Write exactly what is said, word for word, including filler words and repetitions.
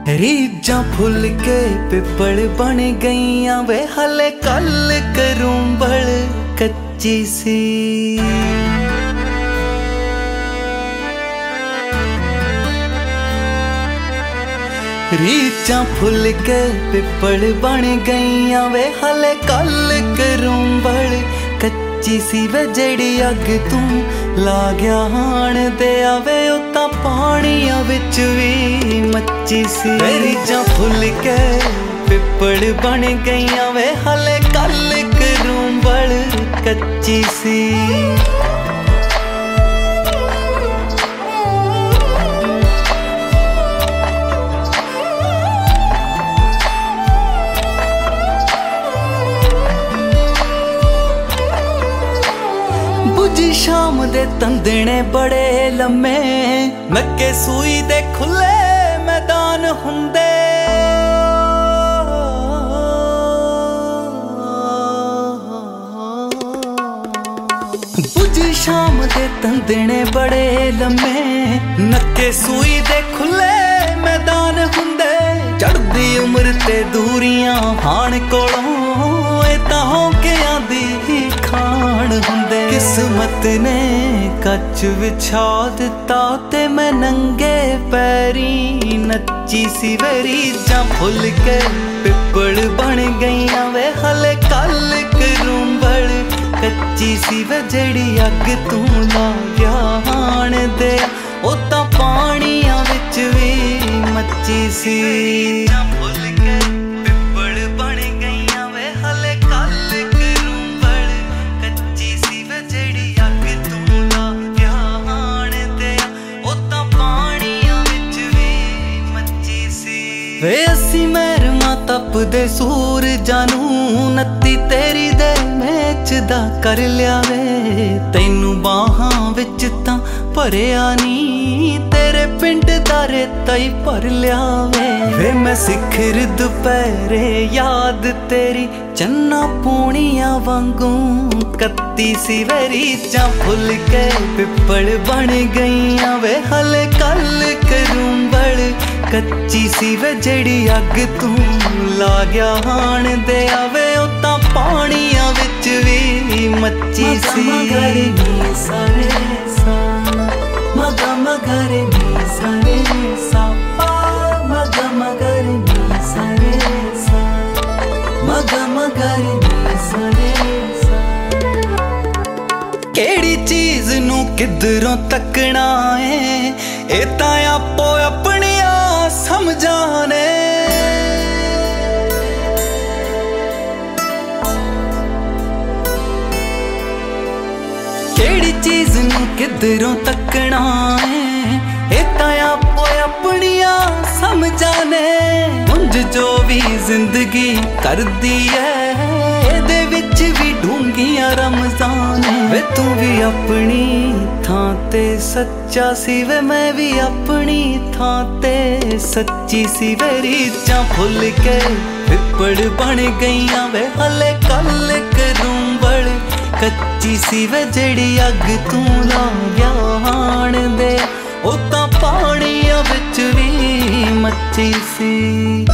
रीझां full के पिपल बन गईयां वे हले कल करूंबल कच्ची सी। रीझां फुल के पिपल बन गईयां वे हले कल करूंबल कच्ची सी वे जेड़ी अग तू ला गया हाण दे आवे ओ तां पाणियां विच वी मच्ची सी। रीझां फुल के पिपल बन गईयां वे हले कल करूंबल कच्ची सी। बुझी शाम दे तंदने बड़े लम्मे नक्के सूई दे खुले मैदान हुंदे। बुझी शाम दे तंदने बड़े लम्मे नक्के सूई दे खुले मैदान हुंदे। चढ़दी उम्र ते दूरियां हाण कोलों ए तां होकियां दी खाण हुंदे। किस्मत ने कच विछा दिता ते मैं नंगे पैरी नच्ची सी। वे रीझां फुल के पिपल बन गईयां वे हले कल करूंबल कच्ची सी। वे जेड़ी अग तू ला गया हाण दे ओ तां पाणियां विच वी मच्ची सी। वे असी महरमा तपदे सूरजां नूं नत्ती तेरी दे मैच दा कर लिया वे। तैनू बाहां विच तां भरिया नी तेरे पिंड दा रेता ही भर लिया वे। वे मैं सिखर दुपहरे याद तेरी चन्ना पूणियां वांगू कत्ती सी। वे रीझां फुल के पिपल बन गईयां वे हले कल करूंबल कच्ची सी। वे जेड़ी अग तू ला गया हाण दे आवे ओ तां पाणियां विच वी मच्ची सी। सारे सा मगा मगरे नी सारे सा मगा मगरे नी सारे सा मगा मगरे नी सारे सा। केड़ी चीज नू किधरों तकना है ए तां आपो अपनी समझाने। केड़ी चीज नू किधरों तकना है ए तां आपो अपनियां समझाने। उंज जो भी जिंदगी करदी है एदे विच भी ढूंगियां रमजान। वे तू भी अपनी थां ते सच्चा सी वे मैं भी अपनी थां ते सच्ची सी। वे रीझां फुल के पिपल बन गईयां वे हले कल करूंबल कच्ची सी। वे जेड़ी अग तू ला गया हाण दे ओ तां पाणियां विच वी मच्ची सी।